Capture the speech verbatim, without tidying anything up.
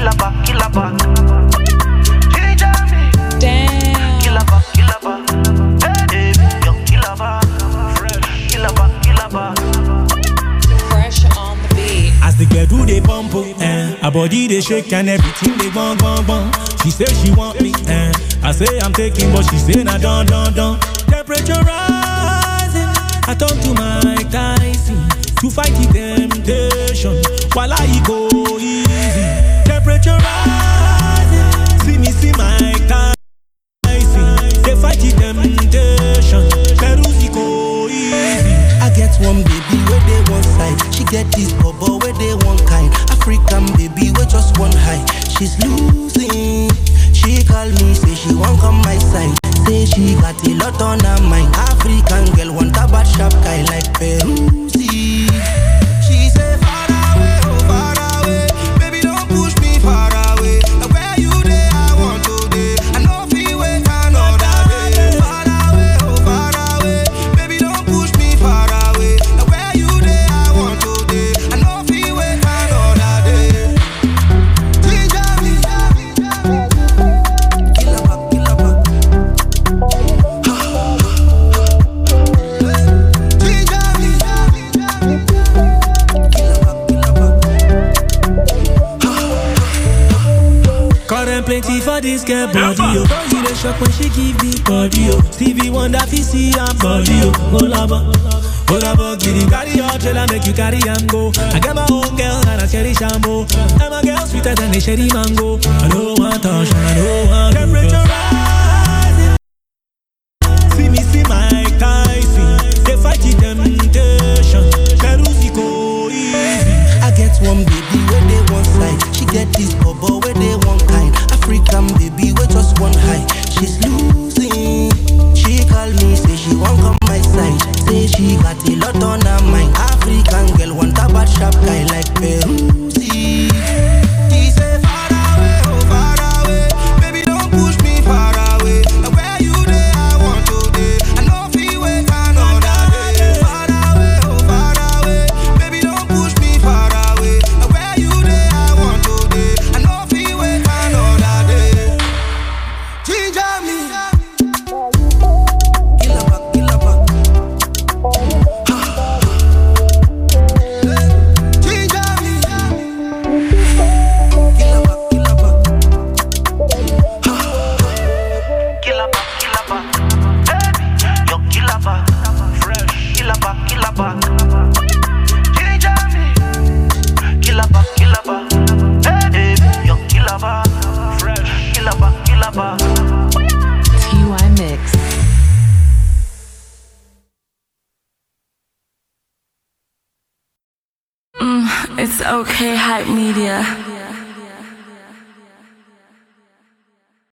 Killaba, killaba. Ginger me. Damn. Killaba, killaba. Hey, yo, killaba. Killaba, killaba. Fresh on the beat. As the girl do they bump, eh, her body they shake and everything they bang bang bang. She say she want me, eh, I say I'm taking, but she say nah don't don't don't. Temperature rising, I turn to Mike Tyson to fight the temptation while I go easy. Temperature rising, see me see Mike Tyson, they fight the temptation. Peruzzi go easy. I get one baby where they one side. She get this bubble where they one kind. African baby with just one high. She's losing. She call me, say she won't come my side. Say she got a lot on her mind. African girl want a bad sharp guy like Peruzzi. She say far away, oh far away. Baby don't push me far away. Now where you there, I want to be. I know feel wait another day. Far away, oh far away. Baby don't push me far away. Now where you there, I want to be. I know feel wait another day. Ginger me. Kill up, kill up. Ginger me. Kill up, kill up. Current plenty for this girl body, oh. She the shock when she give the body, oh. Stevie Wonder fi see her body, oh. Olaba, Olaba, give the carry your trailer, make you carry am go. I got my own girl and I cherish am more. And my girl sweeter than the cherry mango. I don't want touch, I don't want temperature rising. See me see Mike Tyson, they fight the temptation. Peruzzi go easy. I get one baby where they one side. She get this bubble where they one kind. African baby with just one high. She's losing. She call me, say she won't come my side. Say she got a lot on her mind. African girl want a bad sharp guy like Peruzzi. She say far away, oh far away. Baby don't push me far away. Now where you there, I want to be. I know feel wait another day. Far away, oh far away. Baby don't push me far away. Now where you there, I want to be. I know feel wait another day. Ginger me. Kill up, kill up. Ginger me. Kill up, kill up. Killaba, killaba. Hey, yo, killaba. Killaba, killaba. Ginger me. Killaba, killaba. Hey, yo, killaba. Killaba, killaba. T Y Mix. It's okay, hype media.